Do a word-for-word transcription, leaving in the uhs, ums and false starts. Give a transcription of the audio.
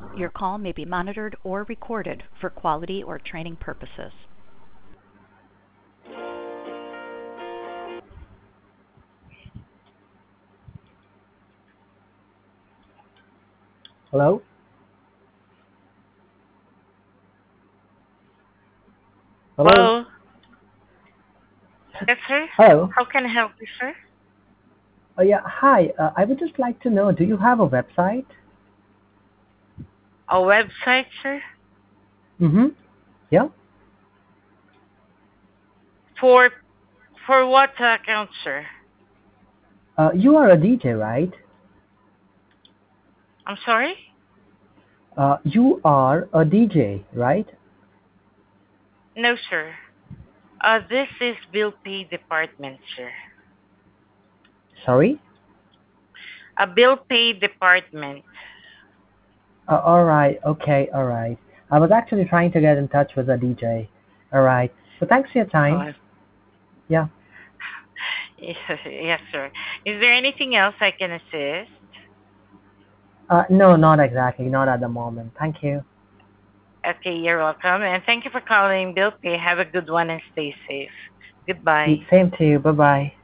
Your call may be monitored or recorded for quality or training purposes. Hello? Hello? Hello. Yes, sir. Hello? How can I help you, sir? Oh, yeah, hi. Uh, I would just like to know, do you have a website? A website, sir? Mm-hmm. Yeah? For for what account, sir? Uh, you are a D J, right? I'm sorry? Uh, you are a D J, right? No, sir. Uh, this is bill pay department, sir. Sorry? A bill pay department. Uh, alright, okay, alright. I was actually trying to get in touch with a D J. Alright. So thanks for your time. Oh, Yeah. yes, yes, sir. Is there anything else I can assist? Uh, no, not exactly. Not at the moment. Thank you. Okay, you're welcome, and thank you for calling Bill Pay. Have a good one and stay safe. Goodbye. Same to you. Bye-bye.